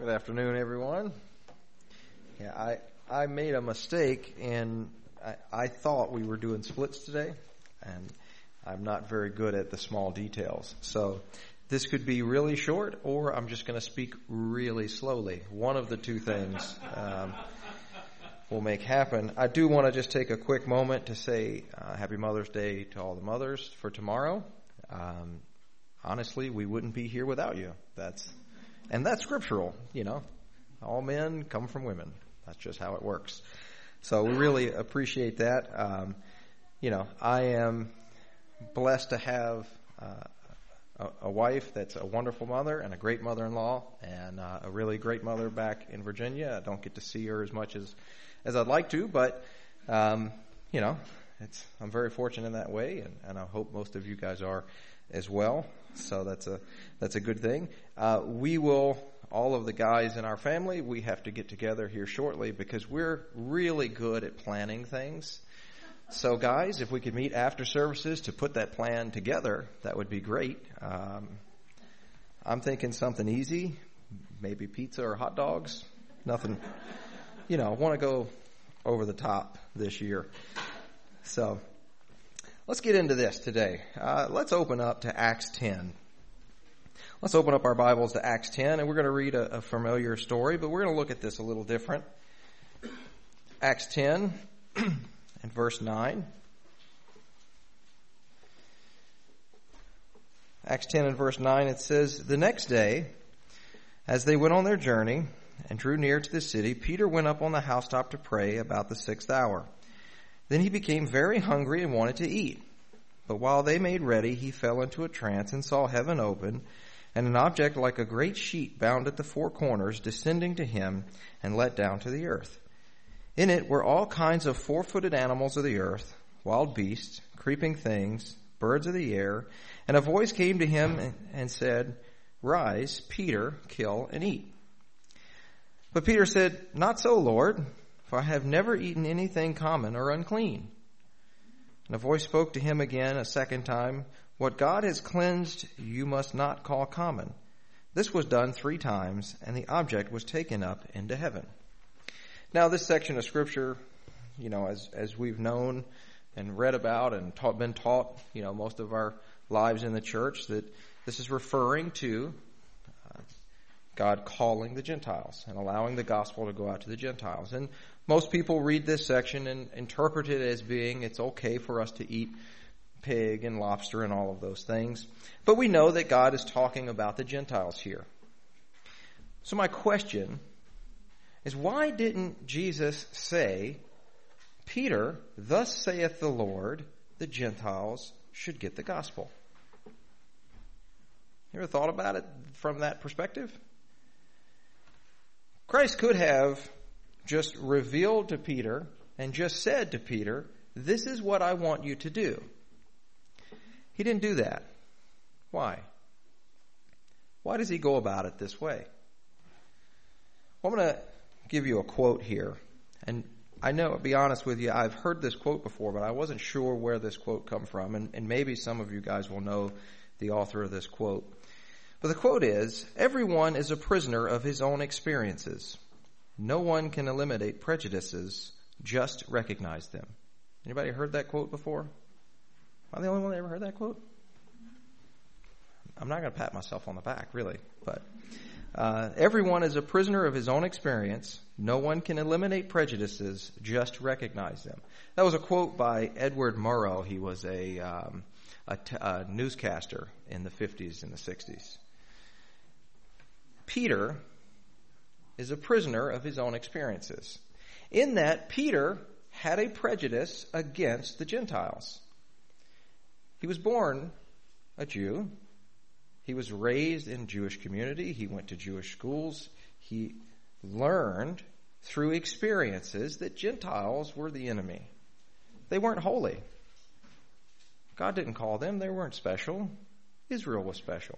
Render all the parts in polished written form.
Good afternoon, everyone. Yeah, I made a mistake, and I thought we were doing splits today, and I'm not very good at the small details. So this could be really short, or I'm just going to speak really slowly. One of the two things will make happen. I do want to just take a quick moment to say Happy Mother's Day to all the mothers for tomorrow. Honestly, we wouldn't be here without you. That's scriptural, you know. All men come from women. That's just how it works. So we really appreciate that. I am blessed to have a wife that's a wonderful mother and a great mother-in-law and a really great mother back in Virginia. I don't get to see her as much as I'd like to, but, I'm very fortunate in that way, and I hope most of you guys are as well. So that's a good thing. All of the guys in our family, we have to get together here shortly because we're really good at planning things. So guys, if we could meet after services to put that plan together, that would be great. I'm thinking something easy, maybe pizza or hot dogs. Nothing, I want to go over the top this year. So let's get into this today. Let's open up to Acts 10. Let's open up our Bibles to Acts 10, and we're going to read a familiar story, but we're going to look at this a little different. Acts 10 and verse 9. Acts 10 and verse 9, it says, "The next day, as they went on their journey and drew near to the city, Peter went up on the housetop to pray about the 6th hour. Then he became very hungry and wanted to eat. But while they made ready, he fell into a trance and saw heaven open, and an object like a great sheet bound at the four corners descending to him and let down to the earth. In it were all kinds of four-footed animals of the earth, wild beasts, creeping things, birds of the air, and a voice came to him and said, 'Rise, Peter, kill and eat.' But Peter said, 'Not so, Lord, for I have never eaten anything common or unclean.' And a voice spoke to him again a second time, 'What God has cleansed, you must not call common.' This was done 3 times, and the object was taken up into heaven." Now, this section of Scripture, as we've known and read about and been taught, most of our lives in the church, that this is referring to God calling the Gentiles and allowing the gospel to go out to the Gentiles. And most people read this section and interpret it as being it's okay for us to eat pig and lobster and all of those things. But we know that God is talking about the Gentiles here. So my question is, why didn't Jesus say, "Peter, thus saith the Lord, the Gentiles should get the gospel"? You ever thought about it from that perspective? Christ could have just revealed to Peter and just said to Peter, "This is what I want you to do." He didn't do that. Why? Why does he go about it this way? Well, I'm going to give you a quote here. And I know, to be honest with you, I've heard this quote before, but I wasn't sure where this quote come from. And maybe some of you guys will know the author of this quote. But the quote is, "Everyone is a prisoner of his own experiences. No one can eliminate prejudices, just recognize them." Anybody heard that quote before? Am I the only one that ever heard that quote? I'm not going to pat myself on the back, really. But everyone is a prisoner of his own experience. No one can eliminate prejudices, just recognize them. That was a quote by Edward Murrow. He was a newscaster in the 50s and the 60s. Peter is a prisoner of his own experiences. In that, Peter had a prejudice against the Gentiles. He was born a Jew. He was raised in a Jewish community. He went to Jewish schools. He learned through experiences that Gentiles were the enemy. They weren't holy. God didn't call them. They weren't special. Israel was special.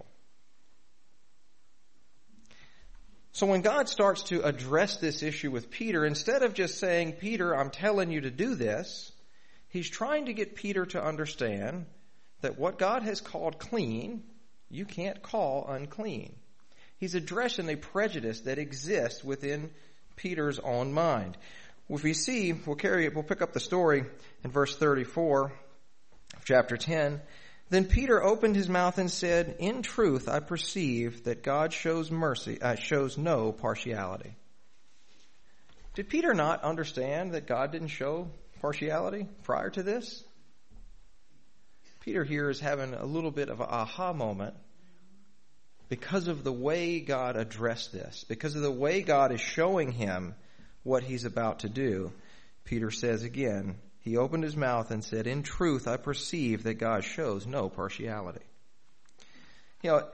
So when God starts to address this issue with Peter, instead of just saying, "Peter, I'm telling you to do this," he's trying to get Peter to understand that what God has called clean, you can't call unclean. He's addressing a prejudice that exists within Peter's own mind. If we see, we'll pick up the story in verse 34 of chapter 10. Then Peter opened his mouth and said, "In truth, I perceive that God shows no partiality." Did Peter not understand that God didn't show partiality prior to this? Peter here is having a little bit of an aha moment because of the way God addressed this, because of the way God is showing him what he's about to do. Peter says again, he opened his mouth and said, "In truth, I perceive that God shows no partiality." You know,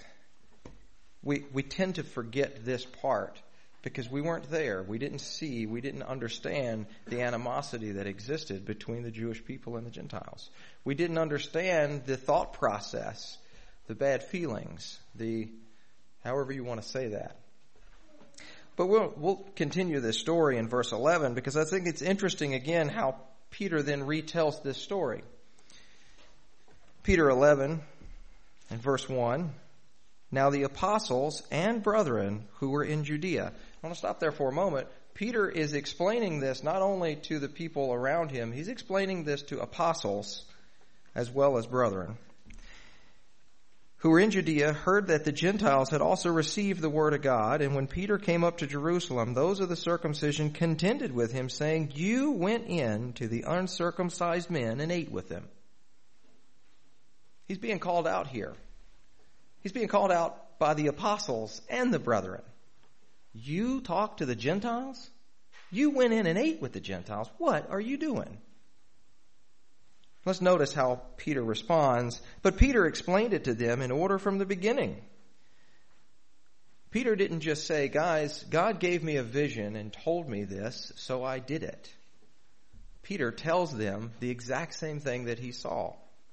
we tend to forget this part because we weren't there. We didn't see, we didn't understand the animosity that existed between the Jewish people and the Gentiles. We didn't understand the thought process, the bad feelings, however you want to say that. But we'll continue this story in verse 11 because I think it's interesting again how Peter then retells this story. Peter 11 and verse 1. Now the apostles and brethren who were in Judea. I want to stop there for a moment. Peter is explaining this not only to the people around him, he's explaining this to apostles as well as brethren who were in Judea, heard that the Gentiles had also received the word of God. And when Peter came up to Jerusalem, those of the circumcision contended with him, saying, "You went in to the uncircumcised men and ate with them." He's being called out here. He's being called out by the apostles and the brethren. You talked to the Gentiles? You went in and ate with the Gentiles. What are you doing? Let's notice how Peter responds. But Peter explained it to them in order from the beginning. Peter didn't just say, "Guys, God gave me a vision and told me this, so I did it." Peter tells them the exact same thing that he saw.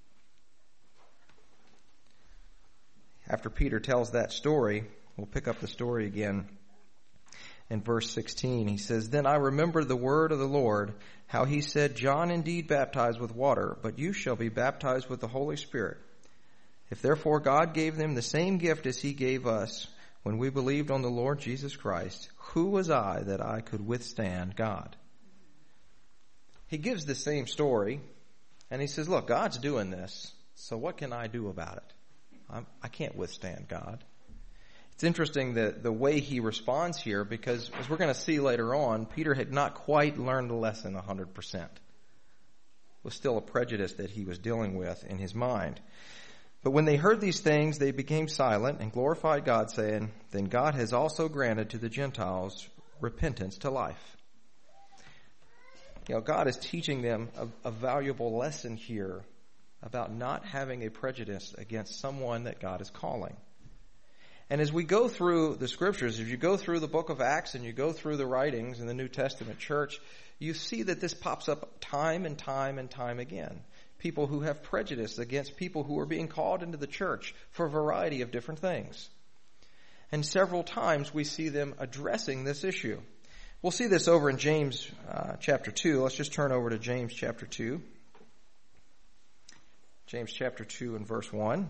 After Peter tells that story, we'll pick up the story again in verse 16. He says, "Then I remembered the word of the Lord, how he said, John indeed baptized with water, but you shall be baptized with the Holy Spirit. If therefore God gave them the same gift as he gave us when we believed on the Lord Jesus Christ, who was I that I could withstand God?" He gives the same story, and he says, look, God's doing this, so what can I do about it? I can't withstand God. It's interesting the way he responds here because, as we're going to see later on, Peter had not quite learned the lesson 100%. It was still a prejudice that he was dealing with in his mind. But when they heard these things, they became silent and glorified God, saying, "Then God has also granted to the Gentiles repentance to life." You know, God is teaching them a valuable lesson here about not having a prejudice against someone that God is calling. And as we go through the scriptures, if you go through the book of Acts and you go through the writings in the New Testament church, you see that this pops up time and time and time again. People who have prejudice against people who are being called into the church for a variety of different things. And several times we see them addressing this issue. We'll see this over in James chapter 2. Let's just turn over to James chapter 2. James chapter 2 and verse 1.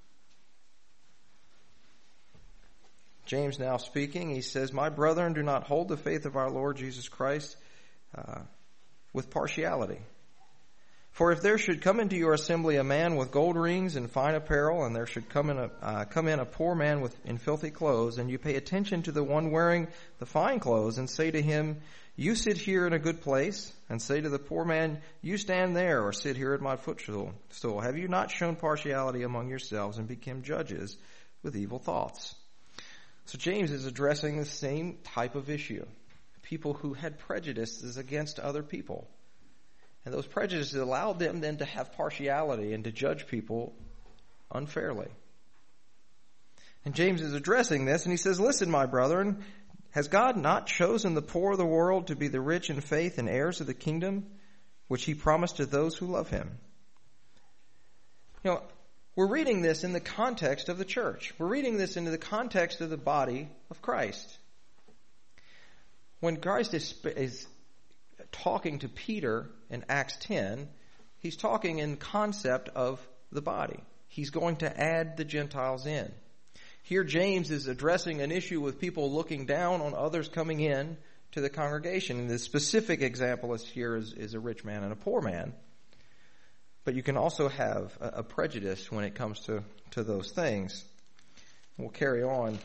James now speaking, he says, "My brethren, do not hold the faith of our Lord Jesus Christ with partiality. For if there should come into your assembly a man with gold rings and fine apparel, and there should come in a poor man in filthy clothes, and you pay attention to the one wearing the fine clothes, and say to him, 'You sit here in a good place,' and say to the poor man, 'You stand there, or sit here at my footstool,' have you not shown partiality among yourselves and become judges with evil thoughts?" So James is addressing the same type of issue. People who had prejudices against other people. And those prejudices allowed them then to have partiality and to judge people unfairly. And James is addressing this, and he says, "Listen, my brethren, has God not chosen the poor of the world to be the rich in faith and heirs of the kingdom, which he promised to those who love him?" You know, we're reading this in the context of the church. We're reading this into the context of the body of Christ. When Christ is talking to Peter in Acts 10, he's talking in concept of the body. He's going to add the Gentiles in. Here James is addressing an issue with people looking down on others coming in to the congregation. And the specific example here is a rich man and a poor man. But you can also have a prejudice when it comes to those things. We'll carry on.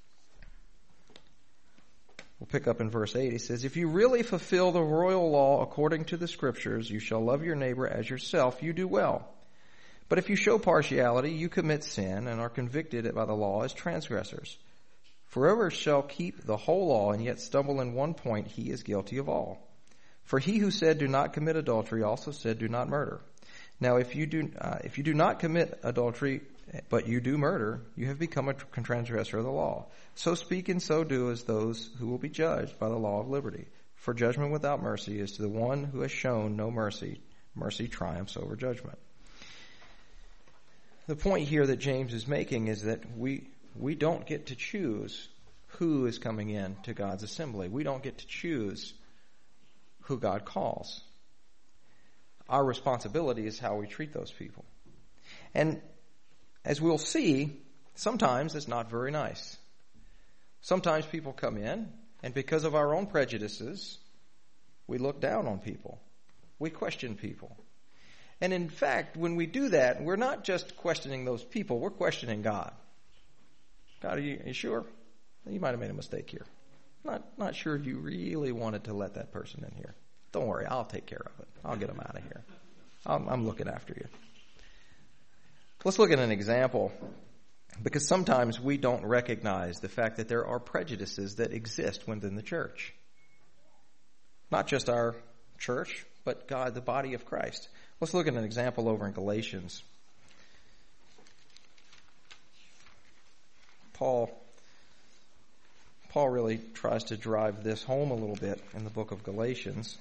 We'll pick up in verse 8. He says, if you really fulfill the royal law according to the Scriptures, you shall love your neighbor as yourself, you do well. But if you show partiality, you commit sin and are convicted by the law as transgressors. For whoever shall keep the whole law and yet stumble in one point, he is guilty of all. For he who said, do not commit adultery, also said, do not murder. Now if you do not commit adultery, but you do murder, you have become a transgressor of the law. So speak and so do as those who will be judged by the law of liberty. For judgment without mercy is to the one who has shown no mercy. Mercy triumphs over judgment. The point here that James is making is that we don't get to choose who is coming in to God's assembly. We don't get to choose who God calls. Our responsibility is how we treat those people. And as we'll see, sometimes it's not very nice. Sometimes people come in, and because of our own prejudices, we look down on people. We question people. And in fact, when we do that, we're not just questioning those people, we're questioning God. God, are you sure? You might have made a mistake here. Not sure if you really wanted to let that person in here. Don't worry, I'll take care of it. I'll get them out of here. I'm looking after you. Let's look at an example, because sometimes we don't recognize the fact that there are prejudices that exist within the church. Not just our church, but God, the body of Christ. Let's look at an example over in Galatians. Paul really tries to drive this home a little bit in the book of Galatians.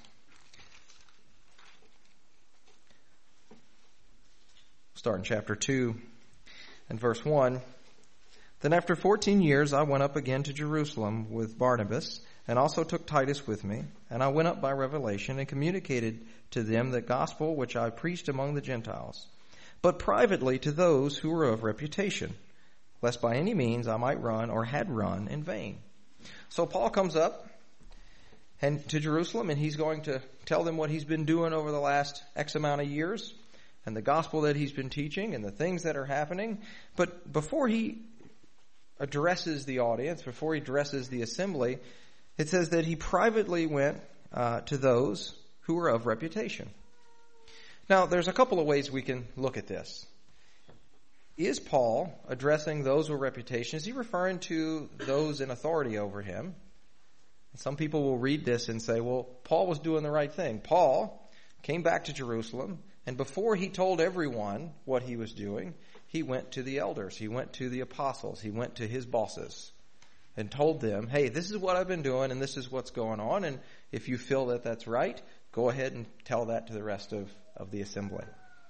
Start in chapter 2 and verse 1. Then after 14 years I went up again to Jerusalem with Barnabas, and also took Titus with me. And I went up by revelation and communicated to them the gospel which I preached among the Gentiles, but privately to those who were of reputation, lest by any means I might run or had run in vain. So Paul comes up and to Jerusalem, and he's going to tell them what he's been doing over the last X amount of years, and the gospel that he's been teaching, and the things that are happening. But before he addresses the audience, before he addresses the assembly, it says that he privately went to those who were of reputation. Now, there's a couple of ways we can look at this. Is Paul addressing those with reputation? Is he referring to those in authority over him? Some people will read this and say, well, Paul was doing the right thing. Paul came back to Jerusalem, and before he told everyone what he was doing, he went to the elders, he went to the apostles, he went to his bosses and told them, hey, this is what I've been doing and this is what's going on, and if you feel that that's right, go ahead and tell that to the rest of the assembly.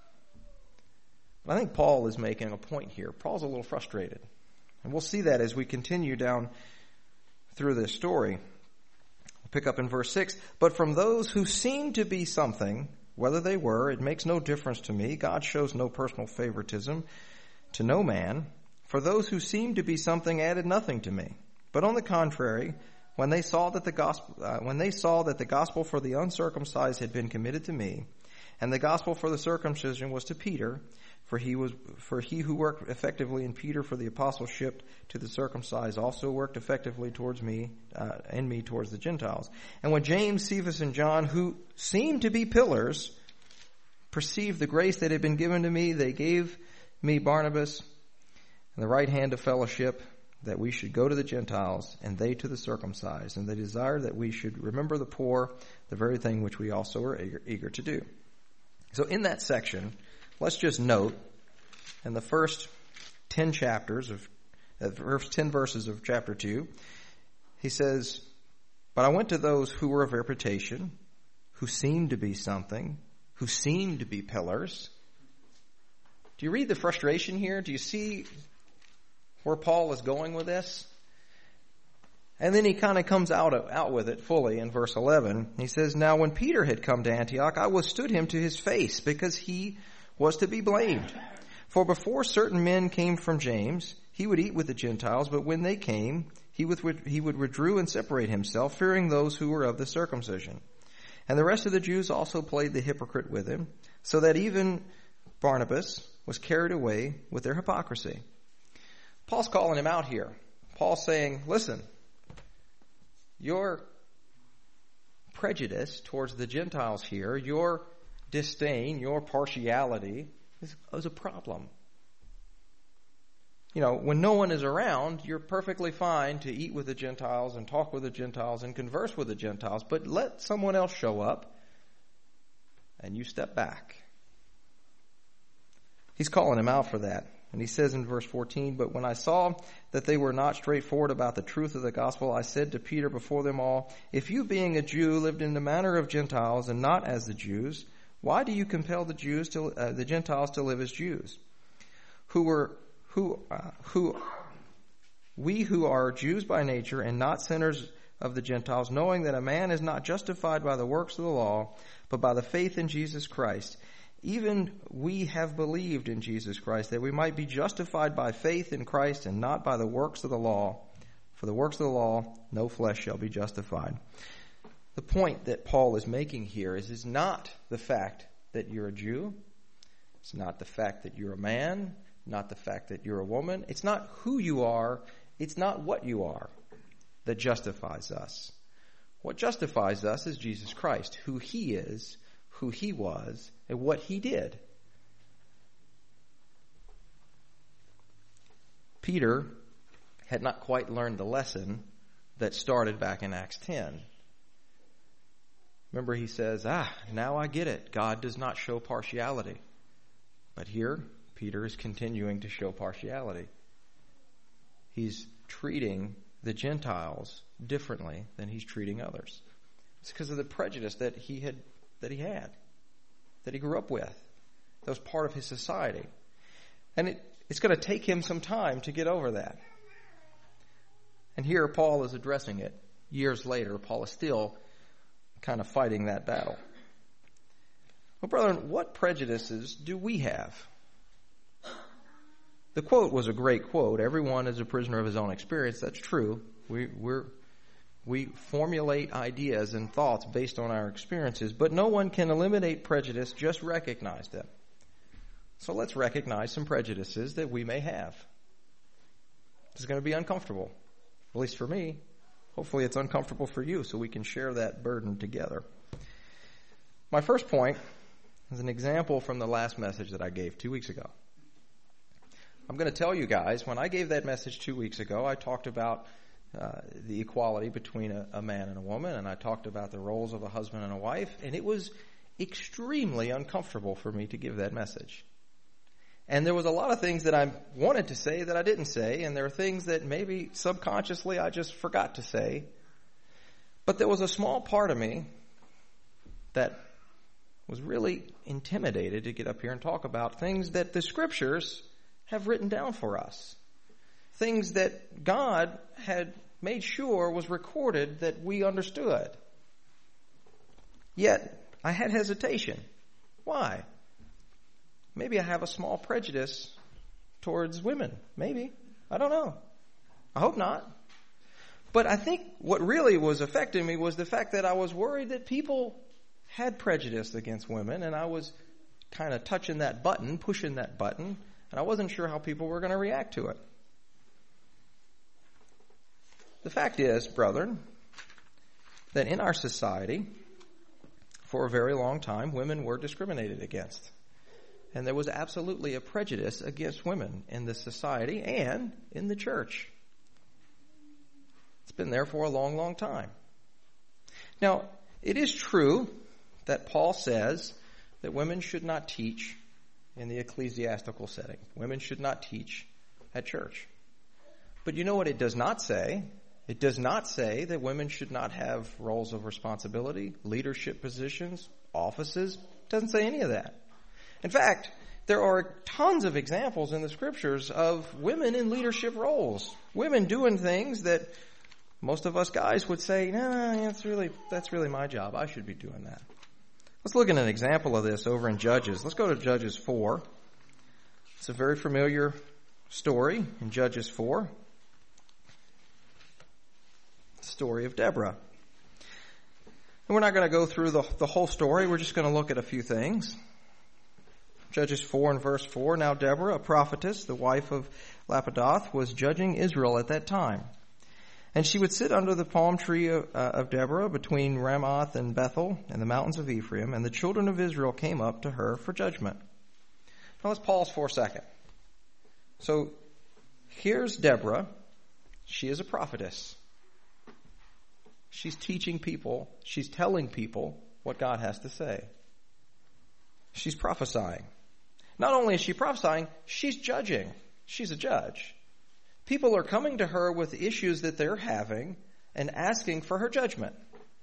I think Paul is making a point here. Paul's a little frustrated. And we'll see that as we continue down through this story. We'll pick up in verse 6. But from those who seem to be something, whether they were, it makes no difference to me. God shows no personal favoritism to no man. For those who seemed to be something added nothing to me. But on the contrary, when they saw that the gospel for the uncircumcised had been committed to me, and the gospel for the circumcision was to Peter, for he who worked effectively in Peter for the apostleship to the circumcised also worked effectively towards me, and me towards the Gentiles. And when James, Cephas, and John, who seemed to be pillars, perceived the grace that had been given to me, they gave me Barnabas and the right hand of fellowship, that we should go to the Gentiles, and they to the circumcised. And they desired that we should remember the poor, the very thing which we also are eager to do. So in that section, let's just note, in the first 10 verses of chapter 2, he says, but I went to those who were of reputation, who seemed to be something, who seemed to be pillars. Do you read the frustration here? Do you see where Paul is going with this? And then he kind of comes out with it fully in verse 11. He says, now when Peter had come to Antioch, I withstood him to his face, because he was to be blamed. For before certain men came from James, he would eat with the Gentiles, but when they came, he would withdraw and separate himself, fearing those who were of the circumcision. And the rest of the Jews also played the hypocrite with him, so that even Barnabas was carried away with their hypocrisy. Paul's calling him out here. Paul's saying, listen, your prejudice towards the Gentiles here, your disdain, your partiality is a problem. You know, when no one is around, you're perfectly fine to eat with the Gentiles and talk with the Gentiles and converse with the Gentiles, but let someone else show up and you step back. He's calling him out for that. And he says in verse 14, but when I saw that they were not straightforward about the truth of the gospel, I said to Peter before them all, if you being a Jew lived in the manner of Gentiles and not as the Jews, why do you compel the Gentiles to live as Jews? We who are Jews by nature and not sinners of the Gentiles, knowing that a man is not justified by the works of the law, but by the faith in Jesus Christ. Even we have believed in Jesus Christ, that we might be justified by faith in Christ and not by the works of the law. For the works of the law, no flesh shall be justified. The point that Paul is making here is not the fact that you're a Jew. It's not the fact that you're a man. Not the fact that you're a woman. It's not who you are. It's not what you are that justifies us. What justifies us is Jesus Christ, who he is, who he was, and what he did. Peter had not quite learned the lesson that started back in Acts 10. Remember, he says, now I get it. God does not show partiality. But here, Peter is continuing to show partiality. He's treating the Gentiles differently than he's treating others. It's because of the prejudice that he had, that he grew up with. That was part of his society. And it's going to take him some time to get over that. And here Paul is addressing it. Years later, Paul is still kind of fighting that battle. Well, brethren, what prejudices do we have? The quote was a great quote. Everyone is a prisoner of his own experience. That's true. We formulate ideas and thoughts based on our experiences, but no one can eliminate prejudice, just recognize them. So let's recognize some prejudices that we may have. It's going to be uncomfortable, at least for me. Hopefully it's uncomfortable for you so we can share that burden together. My first point is an example from the last message that I gave 2 weeks ago. I'm going to tell you guys, when I gave that message 2 weeks ago, I talked about the equality between a man and a woman, and I talked about the roles of a husband and a wife, and it was extremely uncomfortable for me to give that message. And there was a lot of things that I wanted to say that I didn't say, and there are things that maybe subconsciously I just forgot to say. But there was a small part of me that was really intimidated to get up here and talk about things that the scriptures have written down for us. Things that God had made sure was recorded that we understood. Yet, I had hesitation. Why? Maybe I have a small prejudice towards women. Maybe. I don't know. I hope not. But I think what really was affecting me was the fact that I was worried that people had prejudice against women, and I was kind of touching that button, pushing that button, and I wasn't sure how people were going to react to it. The fact is, brethren, that in our society, for a very long time, women were discriminated against. And there was absolutely a prejudice against women in the society and in the church. It's been there for a long, long time. Now, it is true that Paul says that women should not teach in the ecclesiastical setting. Women should not teach at church. But you know what it does not say? It does not say that women should not have roles of responsibility, leadership positions, offices. It doesn't say any of that. In fact, there are tons of examples in the scriptures of women in leadership roles. Women doing things that most of us guys would say, that's really my job. I should be doing that. Let's look at an example of this over in Judges. Let's go to Judges 4. It's a very familiar story in Judges 4. The story of Deborah. And we're not going to go through the whole story. We're just going to look at a few things. Judges 4 and verse 4. Now Deborah, a prophetess, the wife of Lapidoth, was judging Israel at that time. And she would sit under the palm tree of Deborah between Ramoth and Bethel and the mountains of Ephraim, and the children of Israel came up to her for judgment. Now let's pause for a second. So here's Deborah. She is a prophetess. She's teaching people, she's telling people what God has to say. She's prophesying. Not only is she prophesying, she's judging. She's a judge. People are coming to her with issues that they're having and asking for her judgment.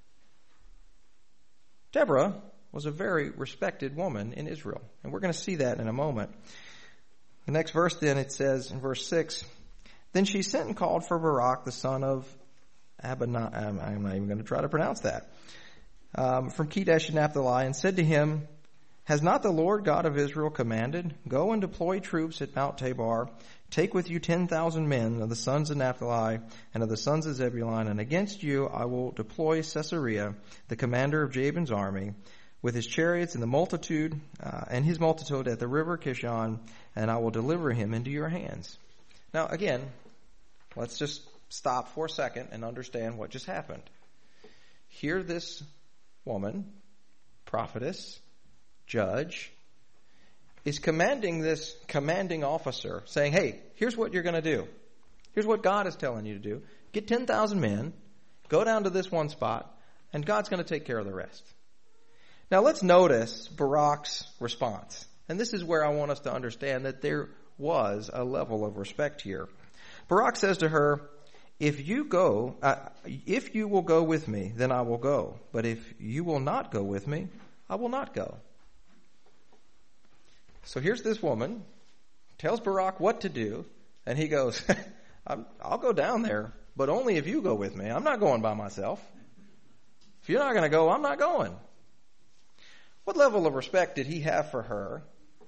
Deborah was a very respected woman in Israel, and we're going to see that in a moment. The next verse then, it says in verse 6, Then she sent and called for Barak, the son of Abinah, I'm not even going to try to pronounce that, from Kedesh Naphtali, and said to him, Has not the Lord God of Israel commanded, Go and deploy troops at Mount Tabor, take with you 10,000 men of the sons of Naphtali and of the sons of Zebulun, and against you I will deploy Sisera, the commander of Jabin's army, with his chariots and his multitude at the river Kishon, and I will deliver him into your hands. Now again, let's just stop for a second and understand what just happened. Here this woman, prophetess, judge, is commanding this commanding officer, saying, hey, here's what you're going to do. Here's what God is telling you to do. Get 10,000 men, go down to this one spot, and God's going to take care of the rest. Now let's notice Barak's response. And this is where I want us to understand that there was a level of respect here. Barak says to her, if you will go with me, then I will go. But if you will not go with me, I will not go. So here's this woman, tells Barak what to do, and he goes, I'll go down there, but only if you go with me. I'm not going by myself. If you're not going to go, I'm not going. What level of respect did he have for her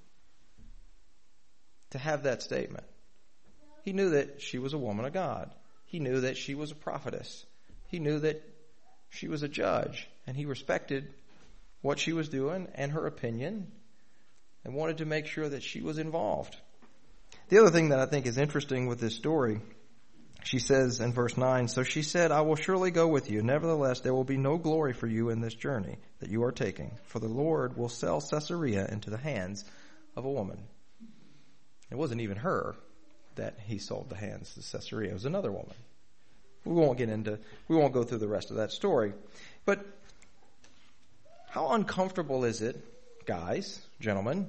to have that statement? He knew that she was a woman of God. He knew that she was a prophetess. He knew that she was a judge, and he respected what she was doing and her opinion and wanted to make sure that she was involved. The other thing that I think is interesting with this story, she says in verse 9, So she said, I will surely go with you. Nevertheless, there will be no glory for you in this journey that you are taking, for the Lord will sell Sisera into the hands of a woman. It wasn't even her that he sold the hands to Sisera. It was another woman. We won't go through the rest of that story. But how uncomfortable is it, guys, gentlemen,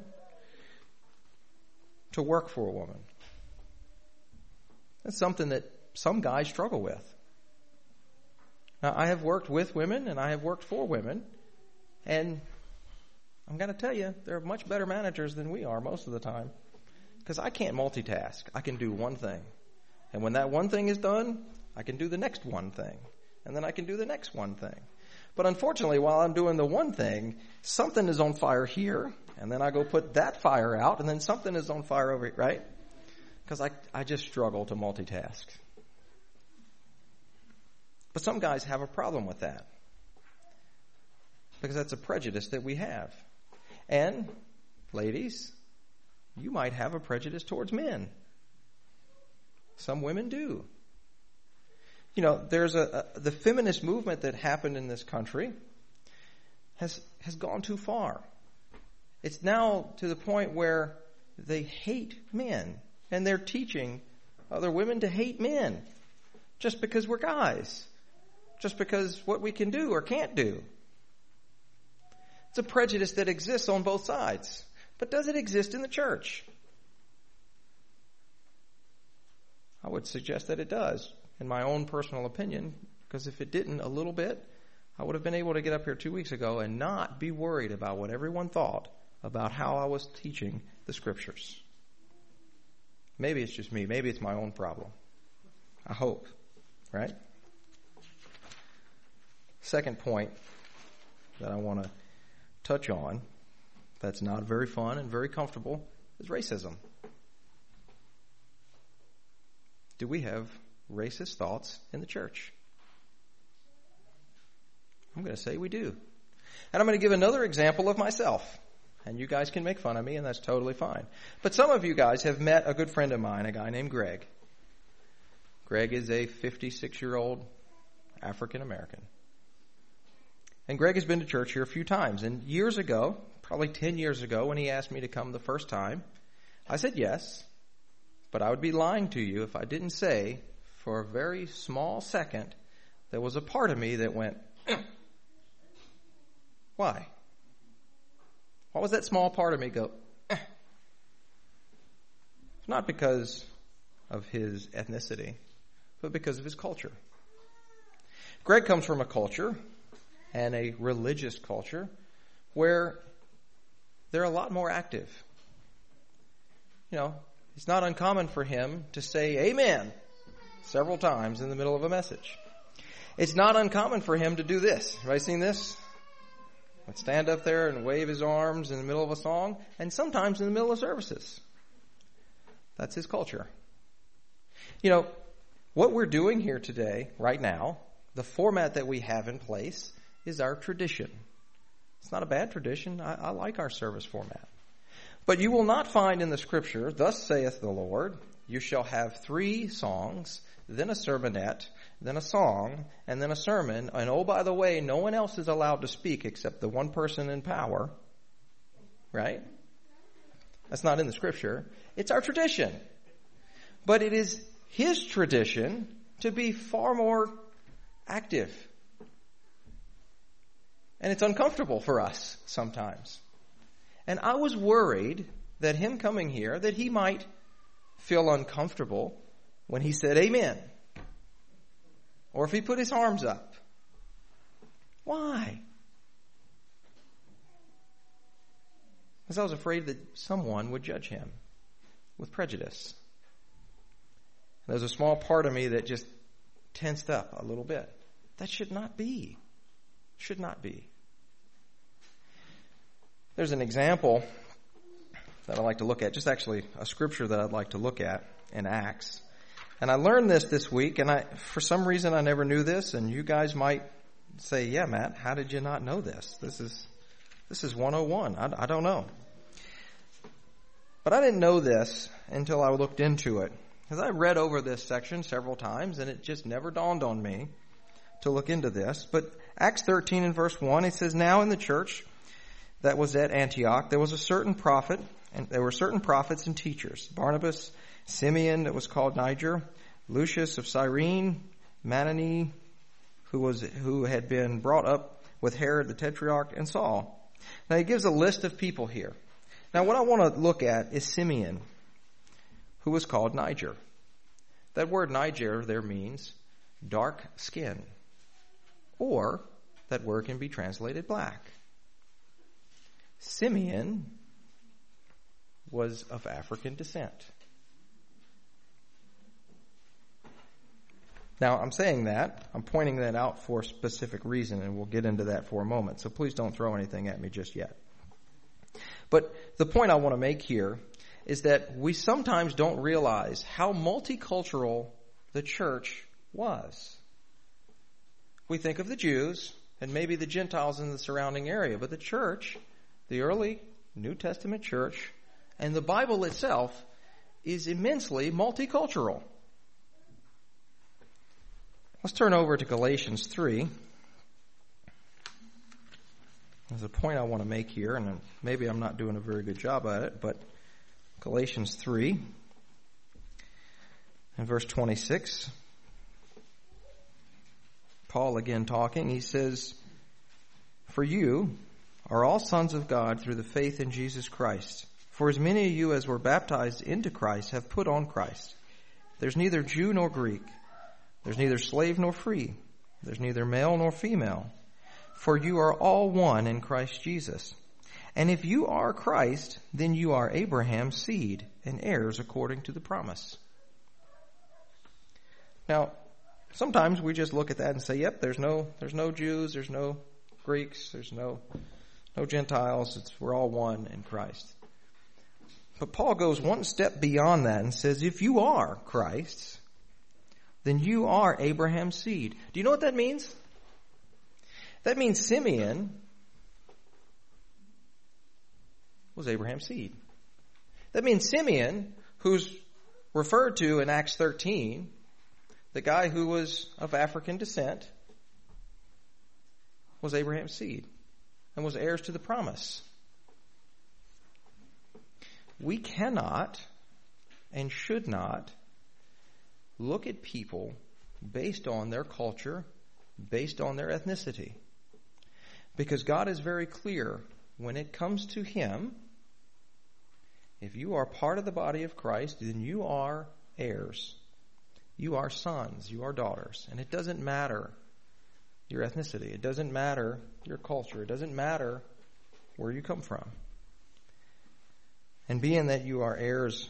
to work for a woman? That's something that some guys struggle with. Now, I have worked with women and I have worked for women, and I'm going to tell you, they're much better managers than we are most of the time. Because I can't multitask. I can do one thing. And when that one thing is done, I can do the next one thing. And then I can do the next one thing. But unfortunately, while I'm doing the one thing, something is on fire here, and then I go put that fire out, and then something is on fire over here, right? Because I just struggle to multitask. But some guys have a problem with that. Because that's a prejudice that we have. And, ladies, you might have a prejudice towards men. Some women do. You know, there's the feminist movement that happened in this country has gone too far. It's now to the point where they hate men, and they're teaching other women to hate men just because we're guys, just because what we can do or can't do. It's a prejudice that exists on both sides. But does it exist in the church? I would suggest that it does, in my own personal opinion, because if it didn't a little bit, I would have been able to get up here 2 weeks ago and not be worried about what everyone thought about how I was teaching the scriptures. Maybe it's just me. Maybe it's my own problem. I hope. Right? Second point that I want to touch on that's not very fun and very comfortable is racism. do we have racist thoughts in the church? I'm going to say we do. And I'm going to give another example of myself. And you guys can make fun of me, and that's totally fine. But some of you guys have met a good friend of mine, a guy named Greg. Greg is a 56-year-old African American. And Greg has been to church here a few times. And years ago, probably 10 years ago, when he asked me to come the first time, I said yes. But I would be lying to you if I didn't say, for a very small second, there was a part of me that went, why? Why was that small part of me go, It's not because of his ethnicity, but because of his culture. Greg comes from a culture, and a religious culture, where they're a lot more active. You know, it's not uncommon for him to say amen several times in the middle of a message. It's not uncommon for him to do this. Have you seen this? He'd stand up there and wave his arms in the middle of a song, and sometimes in the middle of services. That's his culture. You know, what we're doing here today, right now, the format that we have in place is our tradition. It's not a bad tradition. I like our service format. But you will not find in the scripture, thus saith the Lord, you shall have 3 songs, then a sermonette, then a song, and then a sermon. And oh, by the way, no one else is allowed to speak except the one person in power. Right? That's not in the scripture. It's our tradition. But it is his tradition to be far more active. And it's uncomfortable for us sometimes. And I was worried that him coming here, that he might feel uncomfortable when he said amen. Or if he put his arms up. Why? Because I was afraid that someone would judge him with prejudice. There's a small part of me that just tensed up a little bit. That should not be. Should not be. There's an example that I'd like to look at, just actually a scripture that I'd like to look at in Acts. And I learned this week, and for some reason I never knew this, and you guys might say, yeah, Matt, how did you not know this? This is 101. I don't know. But I didn't know this until I looked into it. Because I read over this section several times, and it just never dawned on me to look into this. But Acts 13 and verse 1, it says, now in the church that was at Antioch, there was a certain prophet, and there were certain prophets and teachers. Barnabas, Simeon that was called Niger, Lucius of Cyrene, Manaen, who had been brought up with Herod the Tetrarch, and Saul. Now he gives a list of people here. Now what I want to look at is Simeon, who was called Niger. That word Niger there means dark skin, or that word can be translated black. Simeon was of African descent. Now, I'm saying that, I'm pointing that out for a specific reason, and we'll get into that for a moment. So please don't throw anything at me just yet. But the point I want to make here is that we sometimes don't realize how multicultural the church was. We think of the Jews and maybe the Gentiles in the surrounding area, but the church, the early New Testament church, and the Bible itself is immensely multicultural. Let's turn over to Galatians 3. There's a point I want to make here, and maybe I'm not doing a very good job at it, but Galatians 3 and verse 26. Paul again talking. He says, for you are all sons of God through the faith in Jesus Christ. For as many of you as were baptized into Christ have put on Christ. There's neither Jew nor Greek. There's neither slave nor free. There's neither male nor female. For you are all one in Christ Jesus. And if you are Christ, then you are Abraham's seed and heirs according to the promise. Now, sometimes we just look at that and say, yep, there's no Jews, there's no Greeks, there's no Gentiles. We're all one in Christ. But Paul goes one step beyond that and says, if you are Christ's, then you are Abraham's seed. Do you know what that means? That means Simeon was Abraham's seed. That means Simeon, who's referred to in Acts 13, the guy who was of African descent, was Abraham's seed and was heirs to the promise. We cannot and should not look at people based on their culture, based on their ethnicity. Because God is very clear when it comes to Him, if you are part of the body of Christ, then you are heirs. You are sons, you are daughters. And it doesn't matter your ethnicity. It doesn't matter your culture. It doesn't matter where you come from. And being that you are heirs,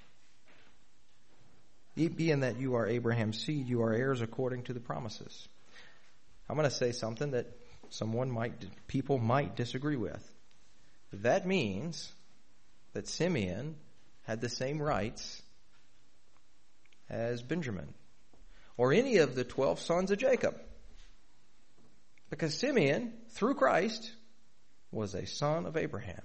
being that you are Abraham's seed, you are heirs according to the promises. I'm going to say something that people might disagree with. That means that Simeon had the same rights as Benjamin or any of the 12 sons of Jacob. Because Simeon, through Christ, was a son of Abraham.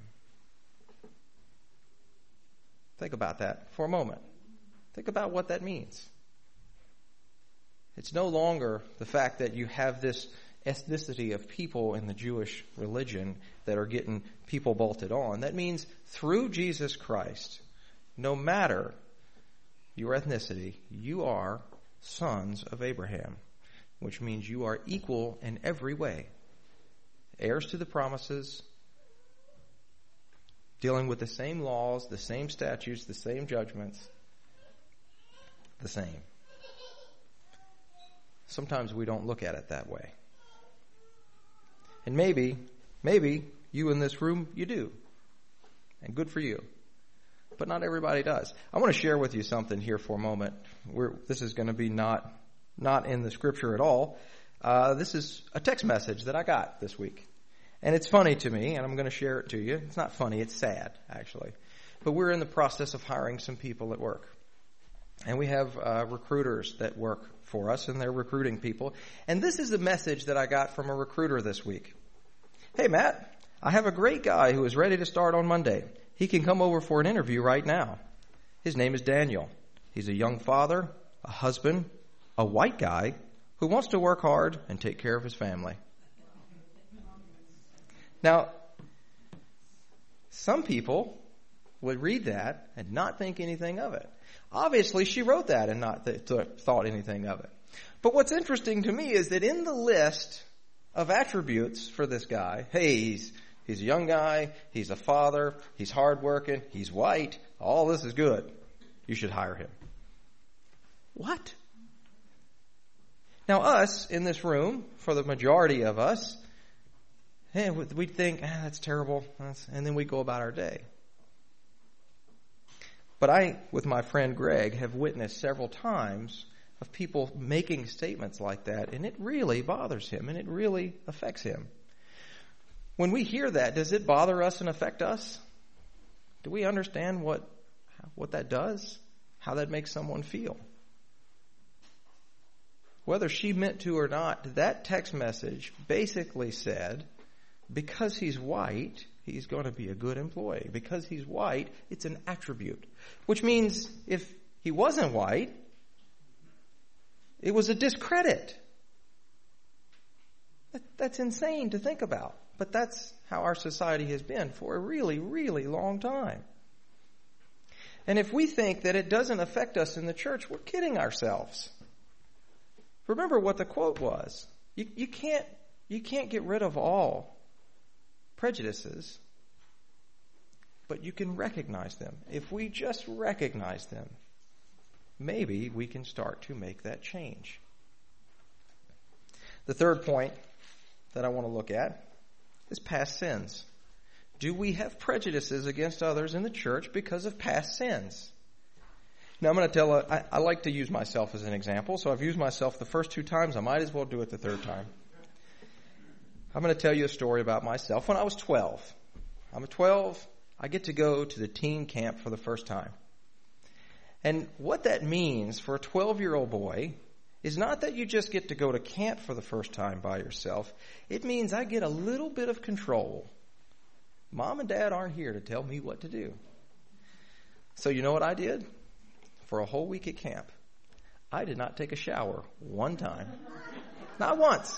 Think about that for a moment. Think about what that means. It's no longer the fact that you have this ethnicity of people in the Jewish religion that are getting people bolted on. That means through Jesus Christ, no matter your ethnicity, you are sons of Abraham, which means you are equal in every way. Heirs to the promises, dealing with the same laws, the same statutes, the same judgments, the same. Sometimes we don't look at it that way. And maybe you in this room, you do. And good for you. But not everybody does. I want to share with you something here for a moment. This is going to be not in the scripture at all. This is a text message that I got this week. And it's funny to me, and I'm going to share it to you. It's not funny, it's sad, actually. But we're in the process of hiring some people at work. And we have recruiters that work for us, and they're recruiting people. And this is the message that I got from a recruiter this week. Hey, Matt, I have a great guy who is ready to start on Monday. He can come over for an interview right now. His name is Daniel. He's a young father, a husband, a white guy who wants to work hard and take care of his family. Now, some people would read that and not think anything of it. Obviously, she wrote that and not thought anything of it. But what's interesting to me is that in the list of attributes for this guy, hey, he's a young guy, he's a father, he's hardworking, he's white, all this is good. You should hire him. What? Now us in this room, for the majority of us, hey, we think, that's terrible, and then we go about our day. But I, with my friend Greg, have witnessed several times of people making statements like that, and it really bothers him, and it really affects him. When we hear that, does it bother us and affect us? Do we understand what that does? How that makes someone feel? Whether she meant to or not, that text message basically said, because he's white, he's going to be a good employee. Because he's white, it's an attribute. Which means if he wasn't white, it was a discredit. That's insane to think about. But that's how our society has been for a really, really long time. And if we think that it doesn't affect us in the church, we're kidding ourselves. Remember what the quote was. You can't get rid of all prejudices, but you can recognize them. If we just recognize them, maybe we can start to make that change. The third point that I want to look at is past sins. Do we have prejudices against others in the church because of past sins? Now I'm going to I like to use myself as an example, so I've used myself the first 2 times. I might as well do it the third time. I'm going to tell you a story about myself. When I was 12, I'm 12, I get to go to the teen camp for the first time. And what that means for a 12-year-old boy is not that you just get to go to camp for the first time by yourself. It means I get a little bit of control. Mom and Dad aren't here to tell me what to do. So you know what I did? For a whole week at camp, I did not take a shower one time. Not once.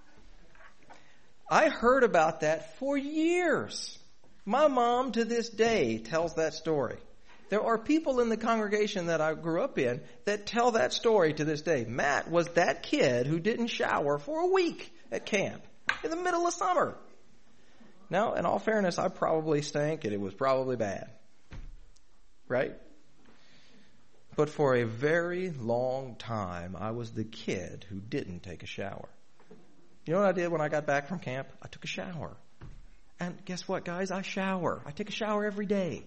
I heard about that for years. My mom to this day tells that story. There are people in the congregation that I grew up in that tell that story to this day. Matt was that kid who didn't shower for a week at camp in the middle of summer. Now, in all fairness, I probably stank and it was probably bad. Right? But for a very long time, I was the kid who didn't take a shower. You know what I did when I got back from camp? I took a shower. And guess what, guys? I shower. I take a shower every day.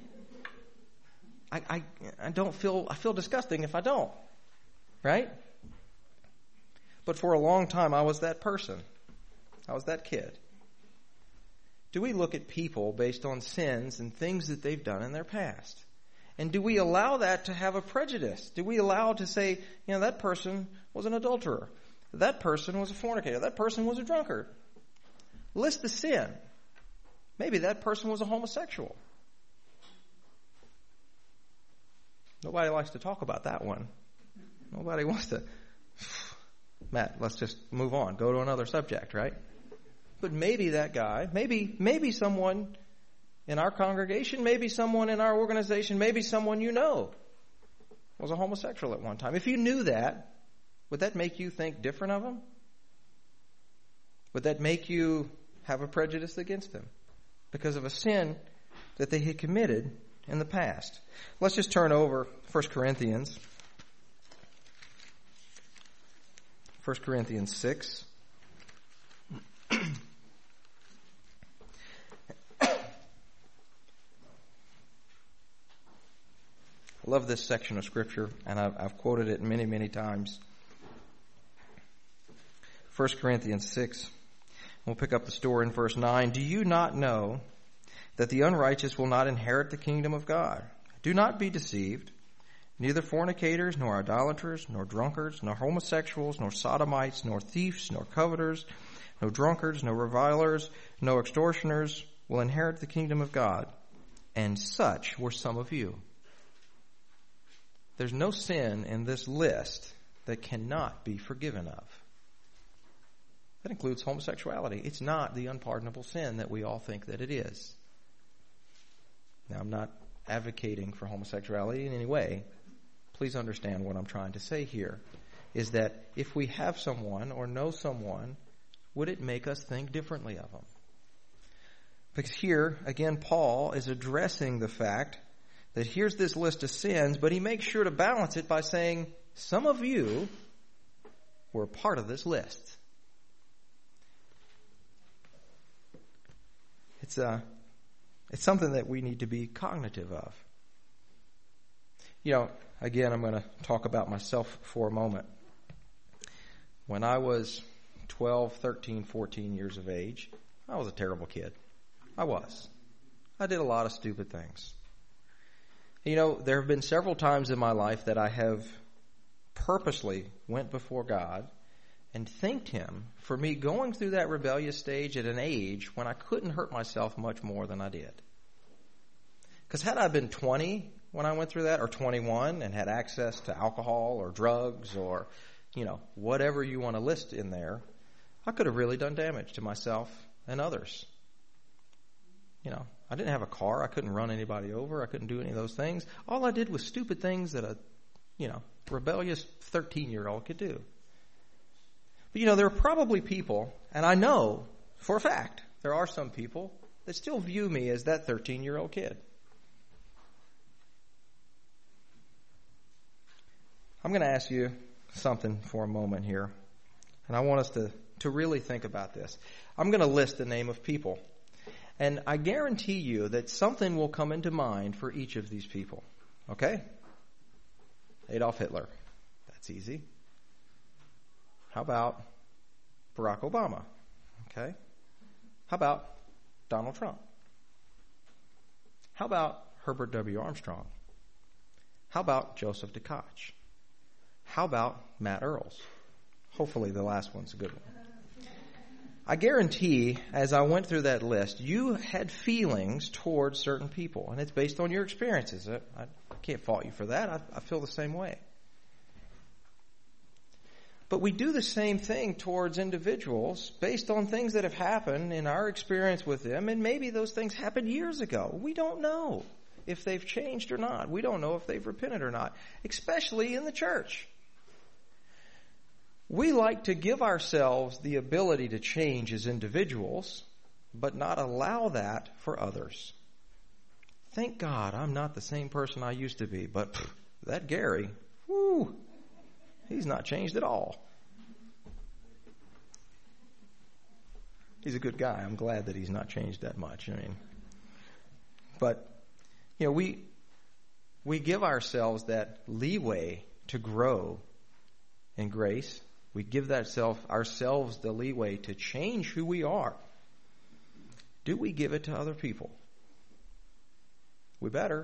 I feel disgusting if I don't. Right? But for a long time, I was that person. I was that kid. Do we look at people based on sins and things that they've done in their past? And do we allow that to have a prejudice? Do we allow to say, that person was an adulterer. That person was a fornicator. That person was a drunkard. List the sin. Maybe that person was a homosexual. Nobody likes to talk about that one. Nobody wants to. Matt, let's just move on. Go to another subject, right? But maybe that guy, maybe someone in our congregation, maybe someone in our organization, maybe someone you know was a homosexual at one time. If you knew that, would that make you think different of him? Would that make you have a prejudice against them because of a sin that they had committed in the past? Let's just turn over 1 Corinthians. 1 Corinthians 6. I love this section of Scripture, and I've quoted it many, many times. 1 Corinthians 6. We'll pick up the story in verse 9. Do you not know that the unrighteous will not inherit the kingdom of God? Do not be deceived. Neither fornicators, nor idolaters, nor drunkards, nor homosexuals, nor sodomites, nor thieves, nor coveters, nor drunkards, nor revilers, nor extortioners will inherit the kingdom of God. And such were some of you. There's no sin in this list that cannot be forgiven of. That includes homosexuality. It's not the unpardonable sin that we all think that it is. Now, I'm not advocating for homosexuality in any way. Please understand what I'm trying to say here is that if we have someone or know someone, would it make us think differently of them? Because here, again, Paul is addressing the fact that here's this list of sins, but he makes sure to balance it by saying, some of you were part of this list. It's something that we need to be cognitive of. Again, I'm going to talk about myself for a moment. When I was 12, 13, 14 years of age, I was a terrible kid. I was. I did a lot of stupid things. There have been several times in my life that I have purposely went before God and thanked Him for me going through that rebellious stage at an age when I couldn't hurt myself much more than I did. Because had I been 20 when I went through that, or 21 and had access to alcohol or drugs or, whatever you want to list in there, I could have really done damage to myself and others. I didn't have a car. I couldn't run anybody over. I couldn't do any of those things. All I did was stupid things that a, rebellious 13-year-old could do. But, there are probably people, and I know for a fact there are some people that still view me as that 13-year-old kid. I'm going to ask you something for a moment here, and I want us to really think about this. I'm going to list the name of people. And I guarantee you that something will come into mind for each of these people. Okay? Adolf Hitler. That's easy. How about Barack Obama? Okay? How about Donald Trump? How about Herbert W. Armstrong? How about Joseph DeKoch? How about Matt Earls? Hopefully the last one's a good one. I guarantee, as I went through that list, you had feelings towards certain people, and it's based on your experiences. I can't fault you for that. I feel the same way. But we do the same thing towards individuals based on things that have happened in our experience with them, and maybe those things happened years ago. We don't know if they've changed or not. We don't know if they've repented or not, especially in the church. We like to give ourselves the ability to change as individuals, but not allow that for others. Thank God I'm not the same person I used to be, but that Gary, whoo, he's not changed at all. He's a good guy. I'm glad that he's not changed that much. But we give ourselves that leeway to grow in grace. We give ourselves the leeway to change who we are. Do we give it to other people? We better.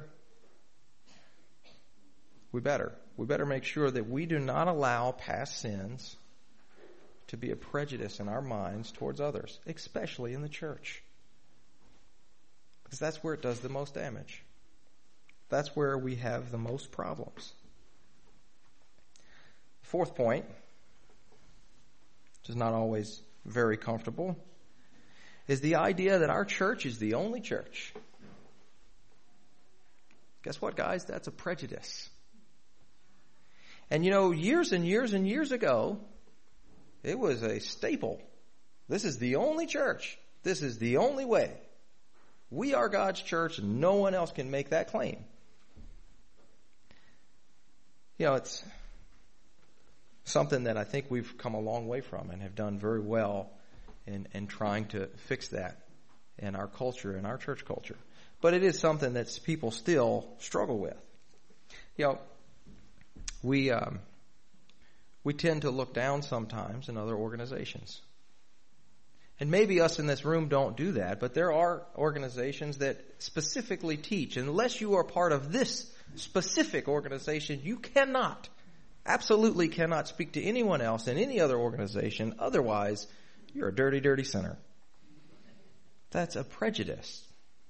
We better make sure that we do not allow past sins to be a prejudice in our minds towards others, especially in the church. Because that's where it does the most damage. That's where we have the most problems. Fourth point, which is not always very comfortable, is the idea that our church is the only church. Guess what, guys? That's a prejudice. And years and years and years ago, it was a staple. This is the only church. This is the only way. We are God's church, and no one else can make that claim. It's something that I think we've come a long way from and have done very well in trying to fix that in our culture, in our church culture. But it is something that people still struggle with. We tend to look down sometimes in other organizations. And maybe us in this room don't do that, but there are organizations that specifically teach, unless you are part of this specific organization, you absolutely cannot speak to anyone else in any other organization. Otherwise, you're a dirty, dirty sinner. That's a prejudice.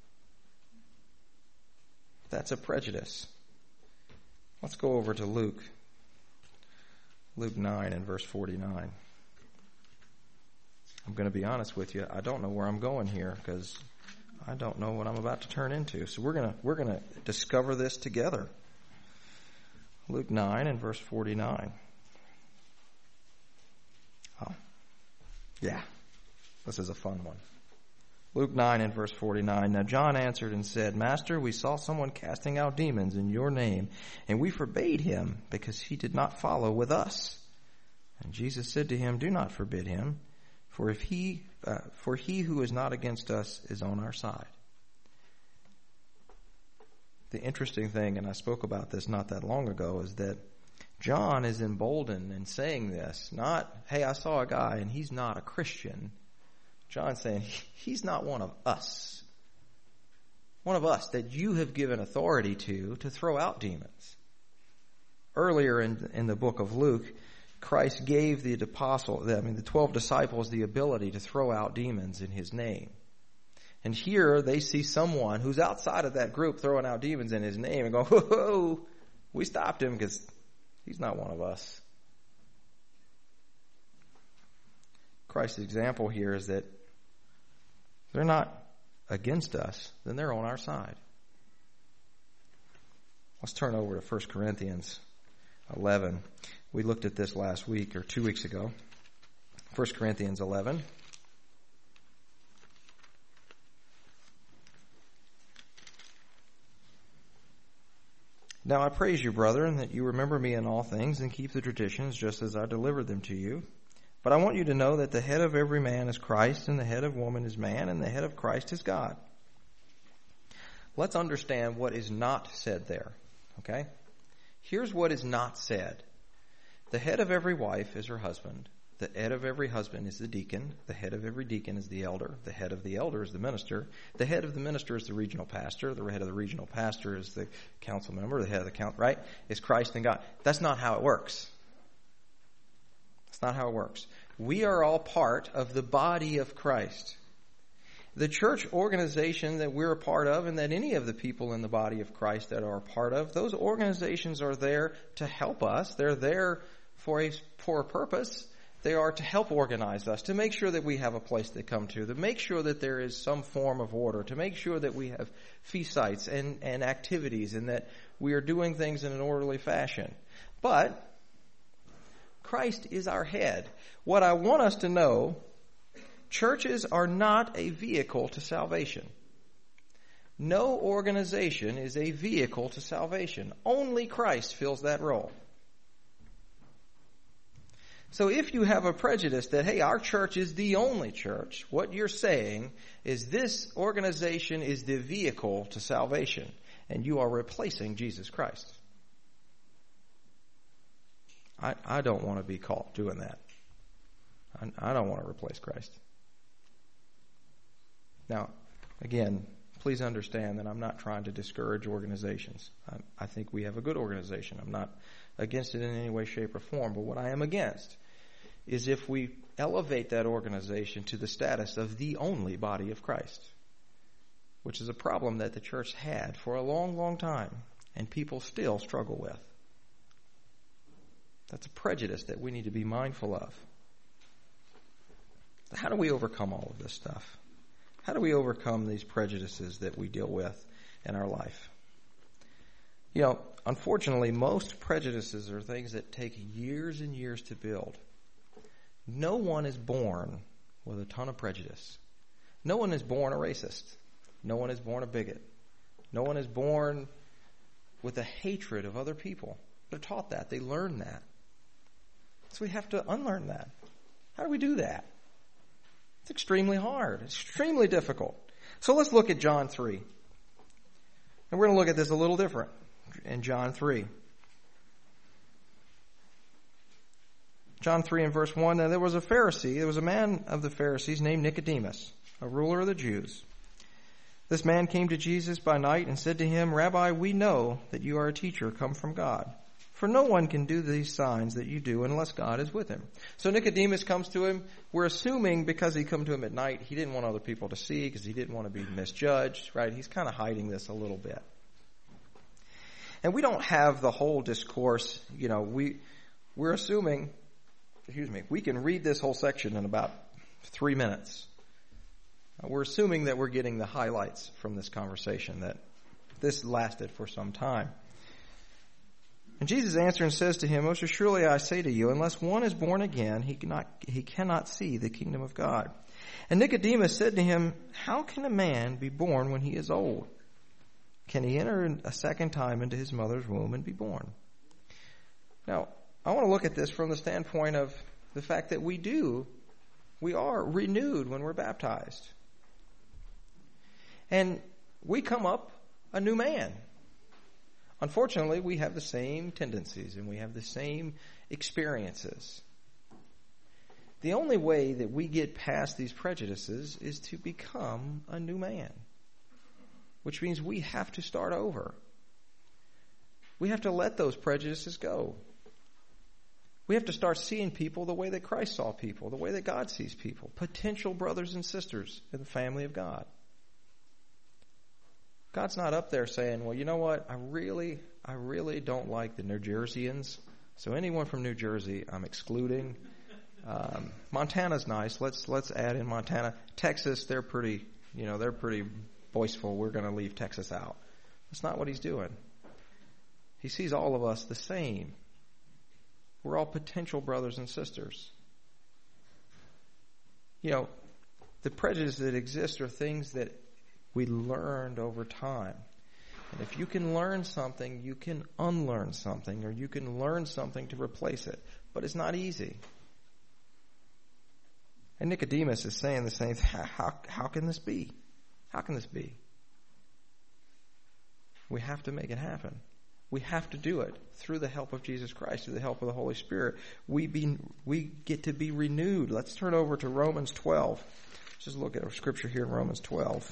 That's a prejudice. Let's go over to Luke 9 and verse 49. I'm going to be honest with you. I don't know where I'm going here because I don't know what I'm about to turn into. So we're going to discover this together. Luke 9 and verse 49. Oh, yeah. This is a fun one. Luke 9 and verse 49. Now John answered and said, Master, we saw someone casting out demons in your name, and we forbade him because he did not follow with us. And Jesus said to him, Do not forbid him, for he who is not against us is on our side. The interesting thing, and I spoke about this not that long ago, is that John is emboldened in saying this. Not, hey, I saw a guy and he's not a Christian. John's saying, he's not one of us. One of us that you have given authority to throw out demons. Earlier in the book of Luke, Christ gave the 12 disciples the ability to throw out demons in his name. And here they see someone who's outside of that group throwing out demons in his name and go, whoa, we stopped him because he's not one of us. Christ's example here is that they're not against us, then they're on our side. Let's turn over to 1 Corinthians 11. We looked at this last week or 2 weeks ago. 1 Corinthians 11. Now I praise you, brethren, that you remember me in all things and keep the traditions just as I delivered them to you. But I want you to know that the head of every man is Christ, and the head of woman is man, and the head of Christ is God. Let's understand what is not said there, okay? Here's what is not said. The head of every wife is her husband. The head of every husband is the deacon. The head of every deacon is the elder. The head of the elder is the minister. The head of the minister is the regional pastor. The head of the regional pastor is the council member. The head of the council, right? Is Christ and God. That's not how it works. It's not how it works. We are all part of the body of Christ. The church organization that we're a part of, and that any of the people in the body of Christ that are a part of, those organizations are there to help us. They're there for a purpose. They are to help organize us, to make sure that we have a place to come to make sure that there is some form of order, to make sure that we have feast sites and activities, and that we are doing things in an orderly fashion. But Christ is our head. What I want us to know, churches are not a vehicle to salvation. No organization is a vehicle to salvation. Only Christ fills that role. So if you have a prejudice that, hey, our church is the only church, what you're saying is this organization is the vehicle to salvation, and you are replacing Jesus Christ. I don't want to be caught doing that. I don't want to replace Christ. Now, again, please understand that I'm not trying to discourage organizations. I think we have a good organization. I'm not against it in any way, shape, or form. But what I am against is if we elevate that organization to the status of the only body of Christ, which is a problem that the church had for a long, long time, and people still struggle with. That's a prejudice that we need to be mindful of. How do we overcome all of this stuff? How do we overcome these prejudices that we deal with in our life? You know, unfortunately, most prejudices are things that take years and years to build. No one is born with a ton of prejudice. No one is born a racist. No one is born a bigot. No one is born with a hatred of other people. They're taught that. They learn that. So we have to unlearn that. How do we do that? It's extremely hard. It's extremely difficult. So let's look at John 3. And we're going to look at this a little different in John 3. John 3 and verse 1, now there was a man of the Pharisees named Nicodemus, a ruler of the Jews. This man came to Jesus by night and said to him, Rabbi, we know that you are a teacher come from God. For no one can do these signs that you do unless God is with him. So Nicodemus comes to him. We're assuming because he come to him at night, he didn't want other people to see because he didn't want to be misjudged, right? He's kind of hiding this a little bit. And we don't have the whole discourse. You know, we're assuming, we can read this whole section in about 3 minutes. We're assuming that we're getting the highlights from this conversation, that this lasted for some time. And Jesus answered and says to him, Most surely I say to you, unless one is born again, he cannot see the kingdom of God. And Nicodemus said to him, How can a man be born when he is old? Can he enter a second time into his mother's womb and be born? Now, I want to look at this from the standpoint of the fact that we are renewed when we're baptized. And we come up a new man. Unfortunately, we have the same tendencies and we have the same experiences. The only way that we get past these prejudices is to become a new man, which means we have to start over. We have to let those prejudices go. We have to start seeing people the way that Christ saw people, the way that God sees people, potential brothers and sisters in the family of God. God's not up there saying, well, you know what, I really don't like the New Jerseyans, so anyone from New Jersey I'm excluding. Montana's nice, let's add in Montana. Texas, they're pretty boastful, we're going to leave Texas out. That's not what he's doing. He sees all of us the same. We're all potential brothers and sisters. You know, the prejudices that exist are things that we learned over time. And if you can learn something, you can unlearn something, or you can learn something to replace it. But it's not easy. And Nicodemus is saying the same thing. How can this be? How can this be? We have to make it happen. We have to do it through the help of Jesus Christ, through the help of the Holy Spirit. We get to be renewed. Let's turn over to Romans 12. Let's just look at our scripture here in Romans 12.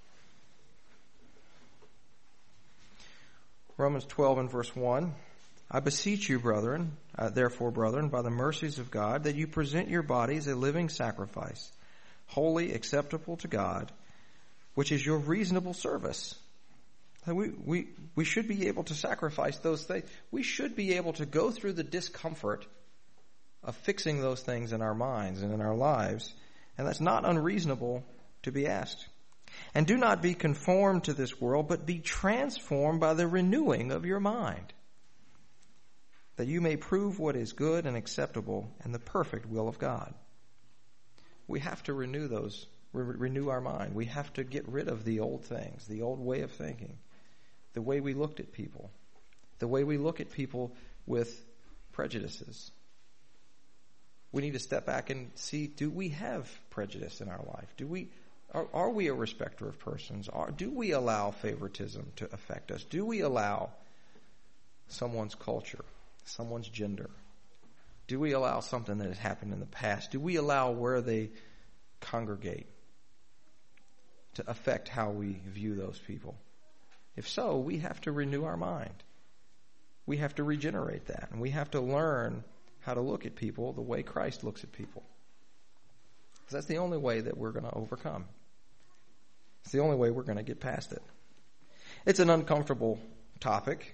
Romans 12 and verse 1. I beseech you, brethren, therefore, brethren, by the mercies of God, that you present your bodies a living sacrifice, holy, acceptable to God, which is your reasonable service. We should be able to sacrifice those things. We should be able to go through the discomfort of fixing those things in our minds and in our lives, and that's not unreasonable to be asked. And do not be conformed to this world, but be transformed by the renewing of your mind, that you may prove what is good and acceptable and the perfect will of God. We have to renew our mind. We have to get rid of the old things, the old way of thinking, the way we looked at people, the way we look at people with prejudices. We need to step back and see, do we have prejudice in our life? Are we a respecter of persons? Do we allow favoritism to affect us? Do we allow someone's culture, someone's gender? Do we allow something that has happened in the past? Do we allow where they congregate to affect how we view those people? If so, we have to renew our mind. We have to regenerate that, and we have to learn how to look at people the way Christ looks at people. Because that's the only way that we're going to overcome. It's the only way we're going to get past it. It's an uncomfortable topic.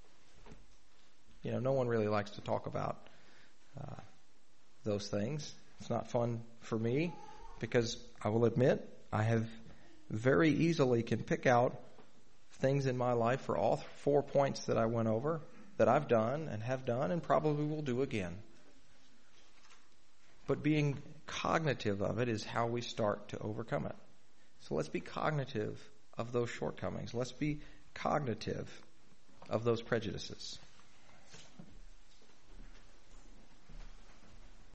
No one really likes to talk about those things. It's not fun for me because I will admit I have very easily can pick out things in my life for all 4 points that I went over that I've done and have done and probably will do again. But being cognitive of it is how we start to overcome it. So let's be cognitive of those shortcomings. Let's be cognitive of those prejudices.